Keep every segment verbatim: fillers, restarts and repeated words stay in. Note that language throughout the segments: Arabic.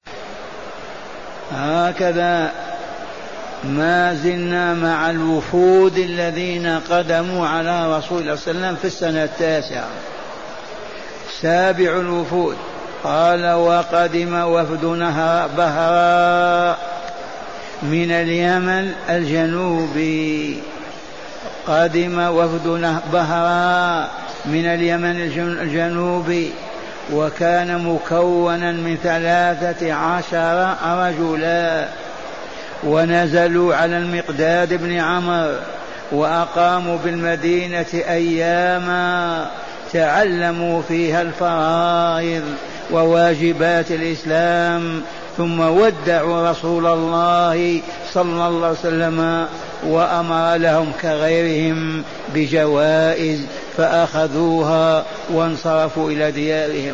هكذا ما زلنا مع الوفود الذين قدموا على رسول الله صلى الله عليه وسلم في السنة التاسعة. سابع الوفود قال وقدم وفد بهراء من اليمن الجنوبي. قدم وفد بهراء من اليمن الجنوبي وكان مكونا من ثلاثة عشر رجلا، ونزلوا على المقداد بن عمرو وأقاموا بالمدينة أياما تعلموا فيها الفرائض وواجبات الإسلام، ثم ودعوا رسول الله صلى الله عليه وسلم وأمر لهم كغيرهم بجوائز فأخذوها وانصرفوا إلى ديارهم.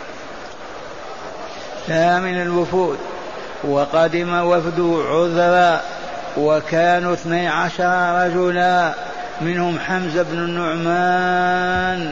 ثامن الوفود وقدم وفد عذرا وكانوا اثني عشر رجلا، منهم حمزة بن النعمان.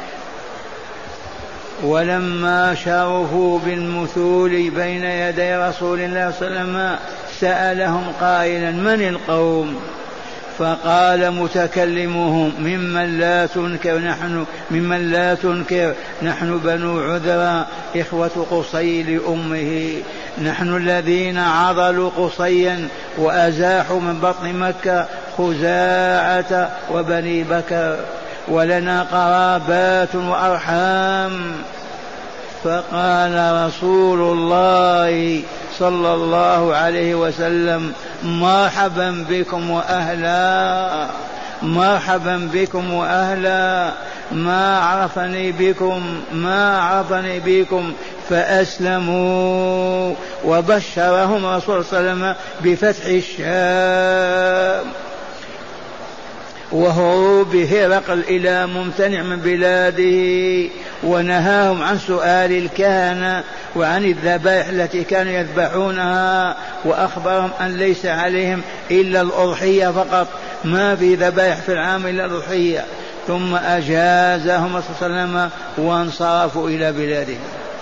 ولما شرفوا بالمثول بين يدي رسول الله صلى الله عليه وسلم سألهم قائلا من القوم؟ فقال متكلمهم ممن لا تنكر نحن ممن لا تنكر نحن بنو عذرا إخوة قصي لأمه، نحن الذين عضلوا قصيا وأزاحوا من بطن مكة خزاعة وبني بكر، ولنا قرابات وأرحام. فقال رسول الله صلى الله عليه وسلم مرحبا بكم وأهلا، مرحبا بكم وأهلا، ما عرفني بكم ما عرفني بكم. فأسلموا وبشرهم رسول الله صلى الله عليه وسلم بفتح الشام وهروب هرقل إلى ممتنع من بلاده، ونهاهم عن سؤال الكهنة وعن الذبائح التي كانوا يذبحونها، وأخبرهم أن ليس عليهم إلا الأضحية فقط، ما في ذبائح في العام إلا الأضحية. ثم أجازهم صلى الله عليه وسلم وانصرفوا إلى بلادهم.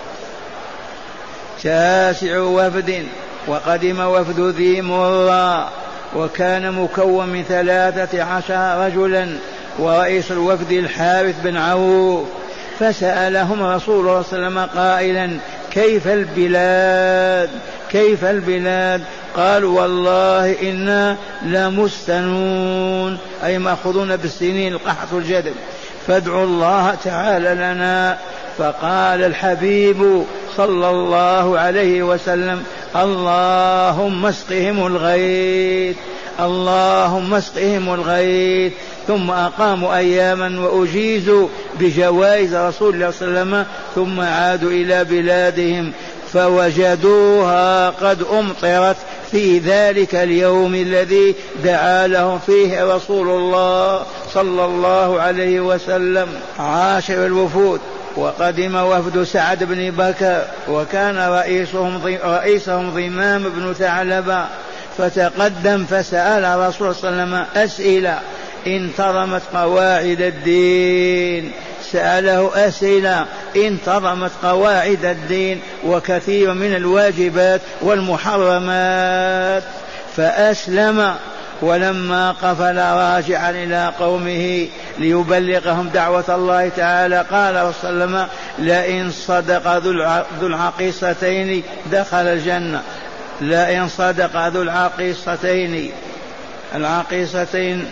تاسع وفد وقدم وفد ذي مرة وكان مكون من ثلاثة عشر رجلا، ورئيس الوفد الحارث بن عوف. فسألهم رسول الله صلى الله عليه وسلم قائلا كيف البلاد كيف البلاد؟ قالوا والله إنا لمستنون، أي مأخذون بالسنين القحط والجدب، فادعوا الله تعالى لنا. فقال الحبيب صلى الله عليه وسلم اللهم اسقهم الغيث اللهم اسقهم الغيث. ثم أقاموا أياما وأجيزوا بجوائز رسول الله صلى الله عليه وسلم، ثم عادوا إلى بلادهم فوجدوها قد أمطرت في ذلك اليوم الذي دعا لهم فيه رسول الله صلى الله عليه وسلم. عاشر الوفود وقدم وفد سعد بن بكر وكان رئيسهم رئيسهم ضمام بن ثعلبة، فتقدم فسأل رسول صلى الله عليه وسلم أسئلة انتظمت قواعد الدين، سأله أسئلة انتظمت قواعد الدين وكثير من الواجبات والمحرمات، فأسلم. ولما قفل راجعا إلى قومه ليبلغهم دعوة الله تعالى قال رسول الله صلى الله عليه وسلم لئن صدق ذو العقيصتين دخل الجنة، لئن صدق ذو العقيصتين العقيصتين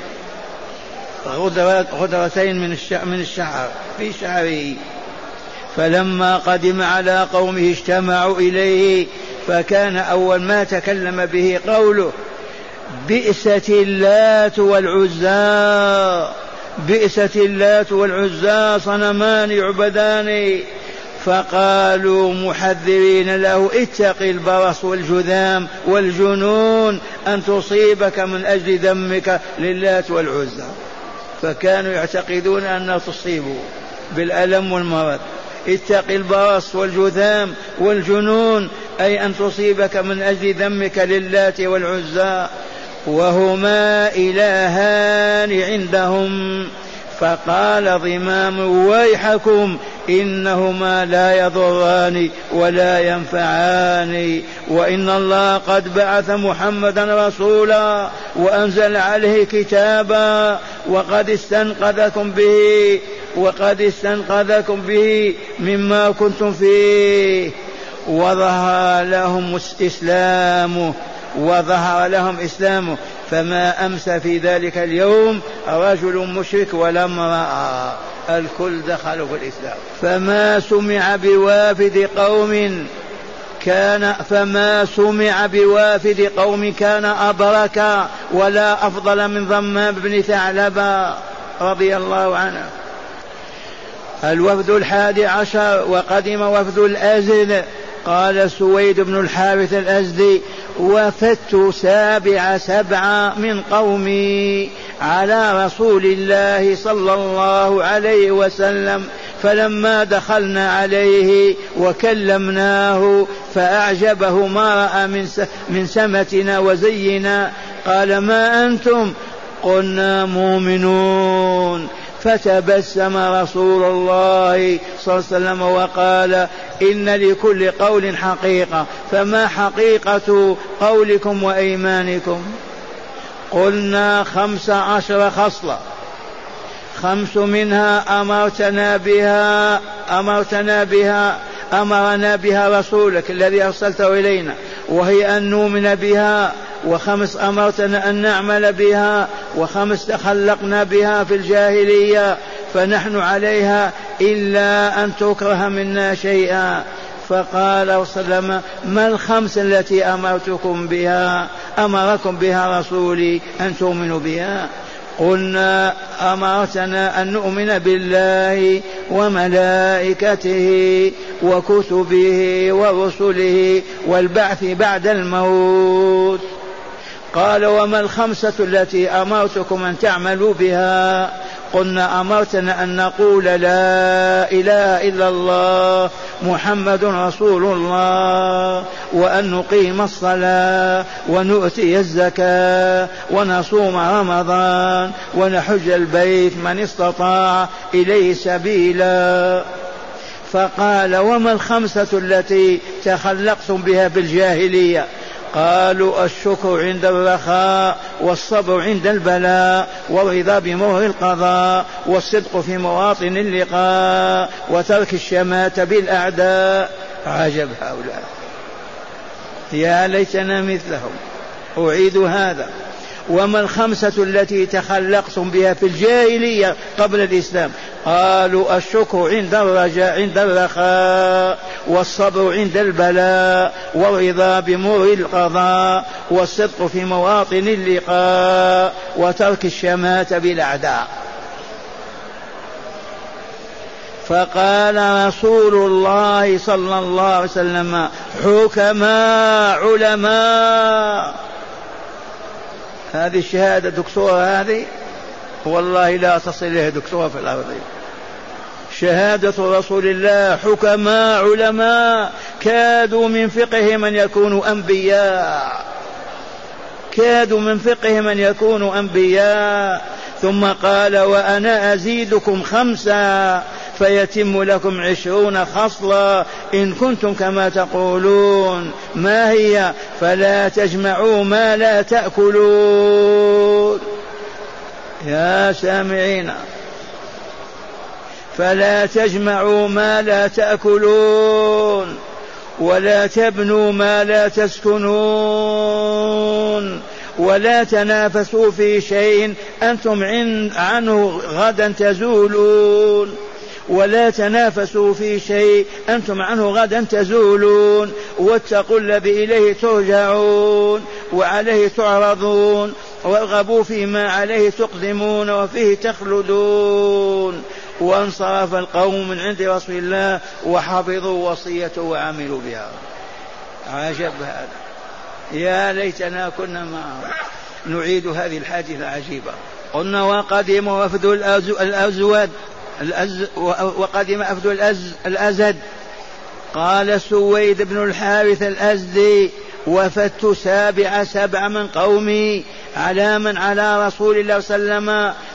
غدرتين من الشعر في شعره. فلما قدم على قومه اجتمعوا إليه، فكان أول ما تكلم به قوله بئست اللات والعزى، بئست اللات والعزى صنمان يعبدان. فقالوا محذرين له اتق البرص والجذام والجنون أن تصيبك من أجل ذمك للات والعزى، فكانوا يعتقدون أنه تصيبه بالألم والمرض. اتق البرص والجذام والجنون أي أن تصيبك من أجل ذمك للات والعزى، وهما إلهان عندهم. فقال ضمام ويحكم إنهما لا يضران ولا ينفعان، وإن الله قد بعث محمدا رسولا وأنزل عليه كتابا وقد استنقذكم به وقد استنقذكم به مما كنتم فيه، وظهر لهم إسلامه وظهر لهم إسلامه فما أمس في ذلك اليوم رجل مشرك ولا امرأة، الكل دخلوا في الإسلام. فما سمع بوافد قوم كان فما سمع بوافد قوم كان أبرك ولا أفضل من ضمام بن ثعلبة رضي الله عنه. الوفد الحادي عشر وقدم وفد الأزد. قال سويد بن الحارث الأزدي: وفدت سابع سبعة من قومي على رسول الله صلى الله عليه وسلم، فلما دخلنا عليه وكلمناه فأعجبه ما رأى من سمتنا وزينا، قال: ما أنتم؟ قلنا: مؤمنون. فتبسم رسول الله صلى الله عليه وسلم وقال: إن لكل قول حقيقة، فما حقيقة قولكم وأيمانكم؟ قلنا: خمس عشر خصلة، خمس منها أمرتنا بها أمرتنا بها أمرنا بها رسولك الذي أرسلته إلينا، وهي أن نؤمن بها، وخمس أمرتنا أن نعمل بها، وخمس تخلقنا بها في الجاهلية فنحن عليها إلا أن تكره منا شيئا. فقال صلى الله عليه وسلم: ما الخمس التي أمرتكم بها أمركم بها رسولي أن تؤمنوا بها؟ قلنا: أمرتنا أن نؤمن بالله وملائكته وكتبه ورسله والبعث بعد الموت. قال: وما الخمسة التي أمرتكم أن تعملوا بها؟ قلنا: أمرتنا أن نقول لا إله إلا الله محمد رسول الله، وأن نقيم الصلاة ونؤتي الزكاة ونصوم رمضان ونحج البيت من استطاع إليه سبيلا. فقال: وما الخمسة التي تخلقتم بها بالجاهلية؟ قالوا: الشكر عند الرخاء، والصبر عند البلاء، والرضا بمهر القضاء، والصدق في مواطن اللقاء، وترك الشماتة بالأعداء. عجب هؤلاء، يا ليتنا مثلهم. أعيد هذا: وما الخمسة التي تخلقتم بها في الجاهلية قبل الإسلام؟ قالوا: الشكر عند الرجاء عند الرخاء، والصبر عند البلاء، والرضا بمر القضاء، والصدق في مواطن اللقاء، وترك الشماتة بالأعداء. فقال رسول الله صلى الله عليه وسلم: حكماء علماء. هذه الشهادة دكتورة، هذه والله لا تصل إليها دكتورة في الأرض. شهادة رسول الله: حكماء علماء، كادوا من فقههم أن يكونوا أنبياء، كادوا من فقههم أن يكونوا أنبياء. ثم قال: وأنا أزيدكم خمسة فيتم لكم عشرون خصلة إن كنتم كما تقولون. ما هي؟ فلا تجمعوا ما لا تأكلون. يا سامعين، فلا تجمعوا ما لا تأكلون، ولا تبنوا ما لا تسكنون، ولا تنافسوا في شيء أنتم عنه غدا تزولون، ولا تنافسوا في شيء أنتم عنه غدا تزولون، واتقوا الذي إليه ترجعون وعليه تعرضون، وارغبوا فيما عليه تقدمون وفيه تخلدون. وانصرف القوم من عند رسول الله وحفظوا وصيته وعملوا بها. عجب هذا، يا ليتنا كنا معه. نعيد هذه الحادثة العجيبة. قلنا: وقدم وفد الأزود الأز وقدم وفد الأز الأزد. قال سويد بن الحارث الأزدي: وفدت سابع سبع من قومي على من على رسول الله صلى الله عليه وسلم،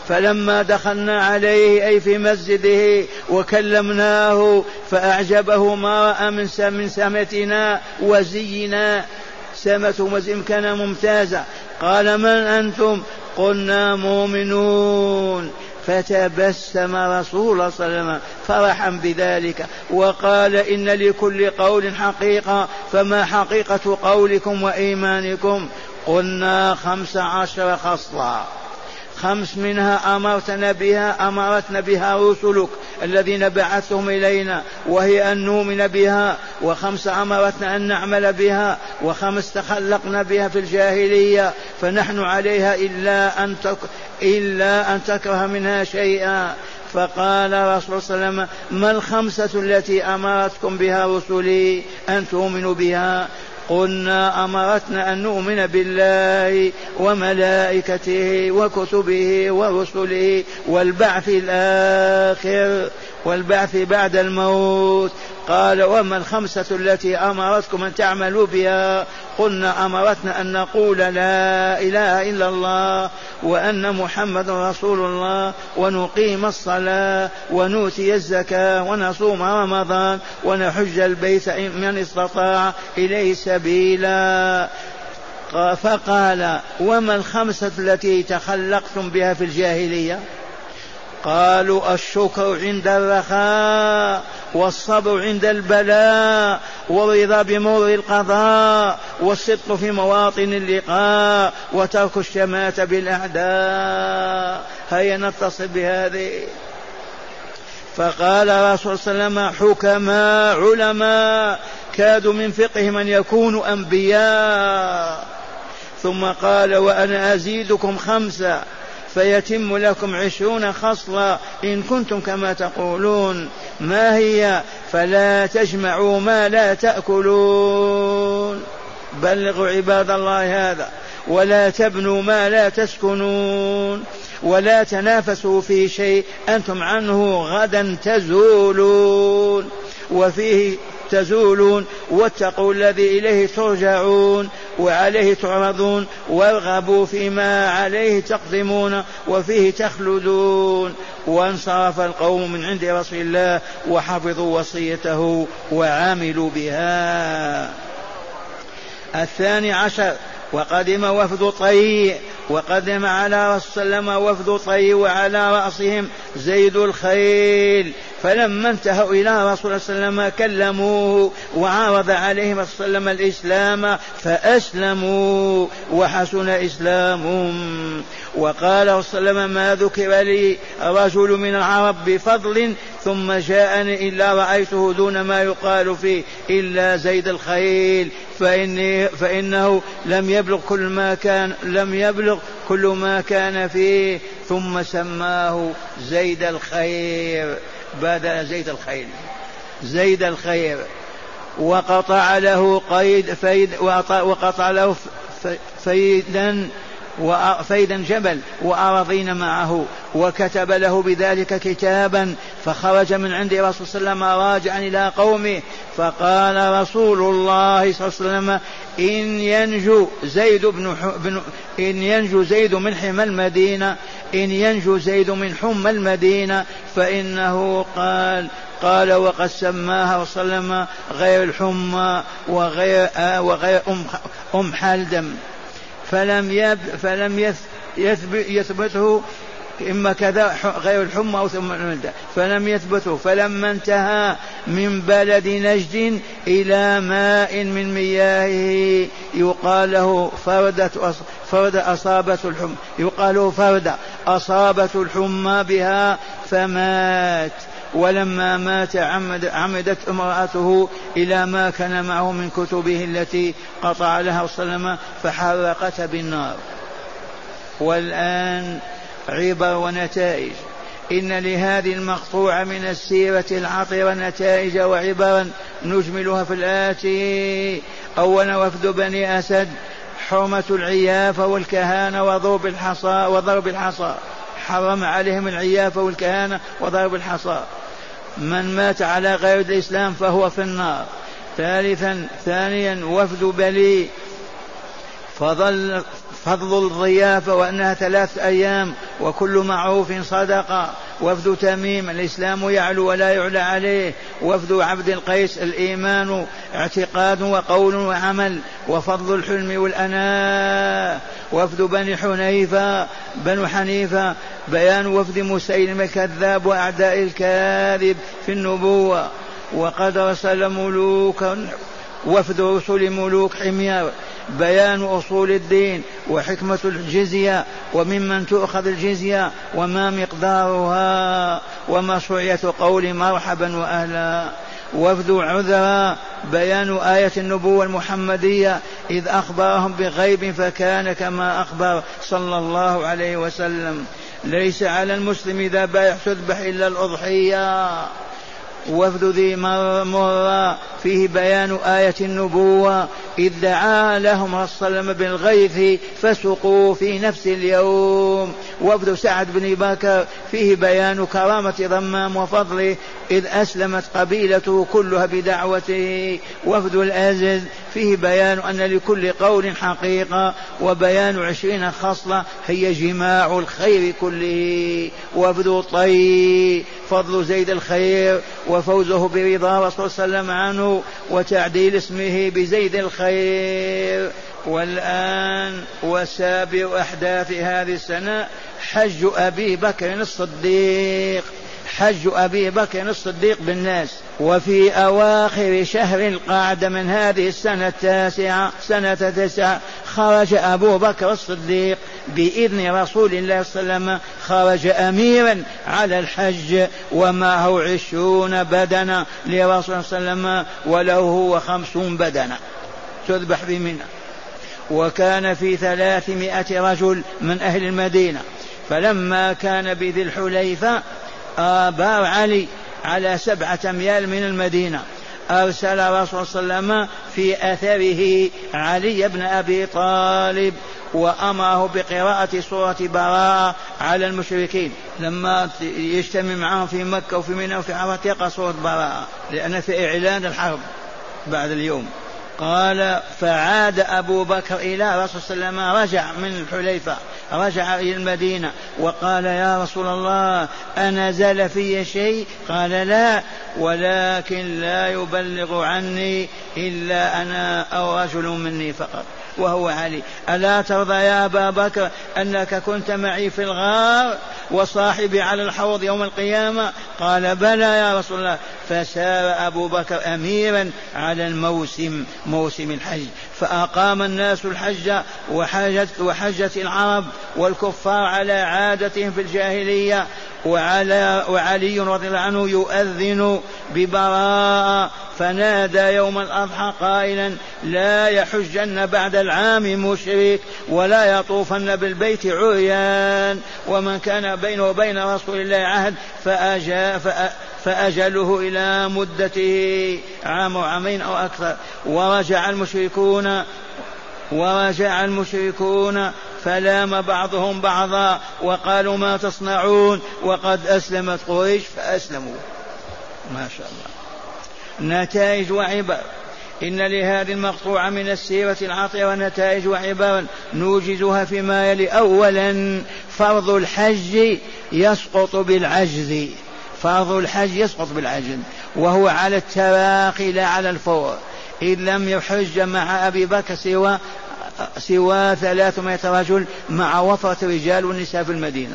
فلما دخلنا عليه أي في مسجده وكلمناه فأعجبه ما رأى من سمتنا وزينا، سمة وزي كان ممتازة. قال: من أنتم؟ قلنا: مؤمنون. فتبسم رسول الله صلى الله عليه وسلم فرحا بذلك وقال: إن لكل قول حقيقة، فما حقيقة قولكم وإيمانكم؟ قلنا: خمس عشر خصلة، خمس منها أمرتنا بها أمرتنا بها رسلك الذين بعثتهم إلينا وهي أن نؤمن بها، وخمس أمرتنا أن نعمل بها، وخمس تخلقنا بها في الجاهلية فنحن عليها إلا أن تك... إلا أن تكره منها شيئا. فقال رسول صلى الله عليه وسلم: ما الخمسة التي أمرتكم بها رسلي أن تؤمنوا بها؟ قلنا: أمرتنا أن نؤمن بالله وملائكته وكتبه ورسله والبعث الآخر والبعث بعد الموت. قال: وما الخمسة التي أمرتكم أن تعملوا بها؟ قلنا: أمرتنا أن نقول لا إله إلا الله وأن محمد رسول الله ونقيم الصلاة ونؤتي الزكاة ونصوم رمضان ونحج البيت من استطاع إليه سبيلا. فقال: وما الخمسة التي تخلقتم بها في الجاهلية؟ قالوا: الشكر عند الرخاء، والصبر عند البلاء، والرضا بمر القضاء، والصدق في مواطن اللقاء، وترك الشماتة بالأعداء. هيا نتصل بهذه. فقال رسول صلى الله عليه وسلم: حكماء علماء كادوا من فقههم أن يكونوا أنبياء. ثم قال: وأنا أزيدكم خمسة فيتم لكم عشرون خصلة إن كنتم كما تقولون. ما هي؟ فلا تجمعوا ما لا تأكلون، بلغوا عباد الله هذا، ولا تبنوا ما لا تسكنون، ولا تنافسوا في شيء أنتم عنه غدا تزولون، وفيه تزولون، واتقوا الذي إليه ترجعون وعليه تعرضون، وارغبوا فيما عليه تقدمون وفيه تخلدون. وانصرف القوم من عند رسول الله وحفظوا وصيته وعملوا بها. الثاني عشر: وقدم وفد طي، وقدم على رسول الله صلى الله عليه وسلم وفد طي وعلى رأسهم زيد الخيل. فلما انتهوا إلى رسول الله صلى الله عليه وسلم كلموه وعرض عليهم صلى الله عليه وسلم الإسلام فأسلموا وحسن إسلامهم. وقال صلى الله عليه وسلم: ما ذكر لي رجل من العرب بفضل ثم جاءني إلا رأيته دون ما يقال فيه إلا زيد الخيل، فإني فإنه لم يبلغ كل ما كان لم يبلغ كل ما كان فيه. ثم سماه زيد الخير بدل زيد الخيل، زيد الخير. وقطع له قيد فيد وقطع له فيدا وفيدا جبل وأراضين معه، وكتب له بذلك كتابا. فخرج من عند رسول صلى الله عليه وسلم راجعا إلى قومه، فقال رسول الله صلى الله عليه وسلم: إن ينجو زيد بن إن ينجو زيد من حمى المدينة إن ينجو زيد من حمى المدينة فإنه قال قال وقد سماها صلى الله عليه وسلم غير الحمى وغير آه وغير أم, أم حالدم. فلم يب فلم يثبت يثبته إما كذا غير الحمى أو ثم فلم يثبته. فلما انتهى من بلد نجد إلى ماء من مياهه يقال له فردة فردة أصابت الحمى يقال له فردة أصابت الحمى بها فمات. ولما مات عمد عمدت امرأته إلى ما كان معه من كتبه التي قطع لها صلى الله عليه وسلم فحرقتها بالنار. والآن عبر ونتائج. إن لهذه المقطوعة من السيرة العطرة نتائج وعبرا نجملها في الآتي. أولا وفد بني أسد حرمة العيافة والكهانة وضرب الحصى وضرب الحصى حرم عليهم العيافة والكهانة وضرب الحصى. من مات على غير الإسلام فهو في النار. ثالثا ثانيا وفد بلي فضل فضل الضيافة وأنها ثلاث أيام وكل معروف صدقة. وفد تميم الإسلام يعلو ولا يعلى عليه. وفد عبد القيس الإيمان اعتقاد وقول وعمل وفضل الحلم والأناء. وفد بني حنيفة بنو حنيفة بيان وفد مسيلمة الكذاب وأعداء الكاذب في النبوة. وقد رسل ملوكا وفد رسل ملوك حمير بيان أصول الدين وحكمة الجزية وممن تؤخذ الجزية وما مقدارها ومشروعية قول مرحبا وأهلا. وفد عذرا بيان آية النبوة المحمدية إذ أخبرهم بغيب فكان كما أخبر صلى الله عليه وسلم. ليس على المسلم إذا بايع تذبح إلا الأضحية. وفد ذي مرة فيه بيان آية النبوة إذ دعا لهم الصلم بالغيث فسقوا في نفس اليوم. وفد سعد بن بكر فيه بيان كرامة ضمام وفضله إذ أسلمت قبيلته كلها بدعوته. وفد الأزز فيه بيان أن لكل قول حقيقة وبيان عشرين خصلة هي جماع الخير كله. وفد الطي فضل زيد الخير وفوزه برضا رسول صلى الله عليه وسلم عنه وتعديل اسمه بزيد الخير. والآن وسابع أحداث هذه السنة حج أبي بكر الصديق. حج أبي بكر الصديق بالناس. وفي أواخر شهر القعدة من هذه السنة التاسعة سنة تسعة خرج أبو بكر الصديق بإذن رسول الله صلى الله عليه وسلم خرج أميرا على الحج ومعه عشرون بدنة لرسول الله صلى الله عليه وسلم وله هو خمسون بدنة تذبح بمنى. وكان في ثلاثمائة رجل من أهل المدينة. فلما كان بذي الحليفة آبار علي على سبعة أميال من المدينة أرسل رسول صلى الله عليه وسلم في أثره علي بن أبي طالب وأمره بقراءة سورة براءة على المشركين. لما يجتمع معهم في مكة وفي منى وفي عرفة يقرأ سورة براءة لأن في إعلان الحرب بعد اليوم. قال فعاد أبو بكر إلى رسول صلى الله عليه وسلم رجع من الحليفة رجع إلى المدينة وقال يا رسول الله أنزل في شيء؟ قال لا ولكن لا يبلغ عني إلا أنا أو رجل مني فقط وهو علي. ألا ترضى يا أبا بكر أنك كنت معي في الغار وصاحبي على الحوض يوم القيامة؟ قال بلى يا رسول الله. فسار أبو بكر أميرا على الموسم موسم الحج فأقام الناس الحج وحجت, وحجت العرب والكفار على عادتهم في الجاهلية. وعلى وعلي رضي الله عنه يؤذن ببراءة فنادى يوم الأضحى قائلا لا يحجن بعد العام مشرك ولا يطوفن بالبيت عريان ومن كان بينه وبين رسول الله عهد فأجا فأجله إلى مدته عام وعامين أو أكثر. ورجع المشركون ورجع المشركون فلام بعضهم بعضا وقالوا ما تصنعون وقد أسلمت قريش فأسلموا. ما شاء الله. نتائج وعبر. إن لهذه المقطوعة من السيرة العطرة نتائج وعبر نوجزها فيما يلي. أولا فرض الحج يسقط بالعجز. فرض الحج يسقط بالعجز وهو على التراخي لا على الفور. إذ لم يحج مع أبي بكر سوى سوى ثلاثمائة رجل مع وفرة الرجال والنساء في المدينة.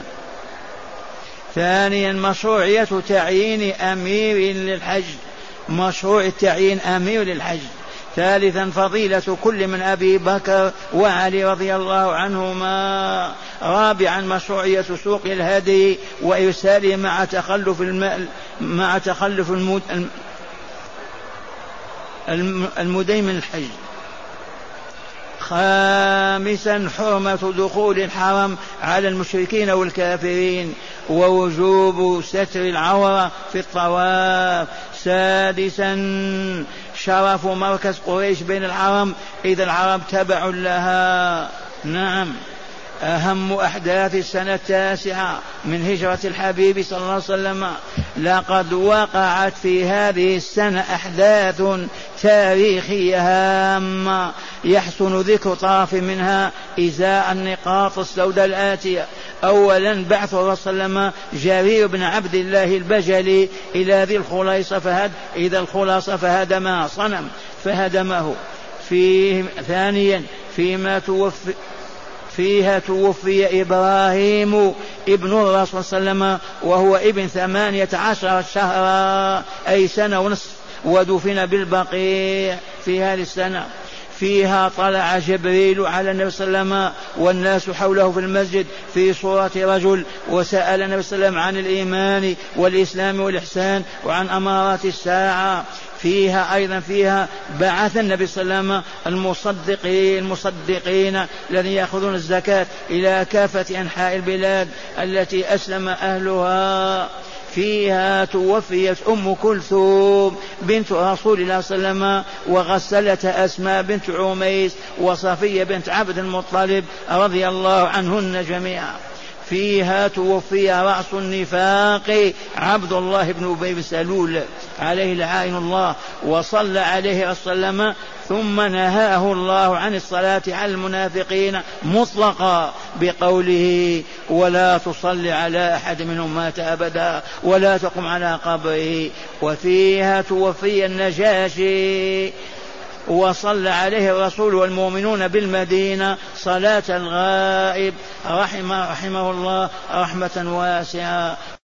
ثانيا مشروعية تعيين أمير للحج. مشروع التعيين أمير للحج. ثالثا فضيلة كل من أبي بكر وعلي رضي الله عنهما. رابعا مشروعية سوق الهدي وإرساله مع تخلف الم... مع تخلف المد... المدين من الحج. خامسا حرمة دخول الحرم على المشركين والكافرين ووجوب ستر العورة في الطواف. سادسا شرف مركز قريش بين الحرم إذا العرب تبع لها. نعم. أهم أحداث السنة التاسعة من هجرة الحبيب صلى الله عليه وسلم. لقد وقعت في هذه السنة أحداث تاريخية هامة يحسن ذكر طرف منها إزاء النقاط السوداء الآتية. أولا بعث الرسول صلى الله عليه وسلم جرير بن عبد الله البجلي إلى ذي الخليصة فهد إذا الخلاصة فهدمها صنم فهدمه. فيه ثانيا فيما توفي فيها توفي إبراهيم ابن الرسول صلى الله عليه وسلم وهو ابن ثمانية عشر شهرا أي سنة ونصف ودفن بالبقيع في هذه السنة. فيها طلع جبريل على النبي صلى الله عليه وسلم والناس حوله في المسجد في صورة رجل وسأل النبي صلى الله عليه وسلم عن الإيمان والإسلام والإحسان وعن أمارات الساعة. فيها أيضا فيها بعث النبي صلى الله عليه وسلم المصدقين المصدقين الذين يأخذون الزكاة إلى كافة أنحاء البلاد التي أسلم أهلها. فيها توفيت أم كلثوم بنت رسول الله صلى الله عليه وسلم وغسلت أسماء بنت عميس وصفية بنت عبد المطلب رضي الله عنهن جميعا. فيها توفي رأس النفاق عبد الله بن أبي بن سلول عليه لعائن الله وصلى عليه وسلم ثم نهاه الله عن الصلاة على المنافقين مطلقا بقوله ولا تصل على أحد منهم مات أبدا ولا تقم على قبره. وفيها توفي النجاشي وصلى عليه الرسول والمؤمنون بالمدينة صلاة الغائب رحمه, رحمه الله رحمة واسعة.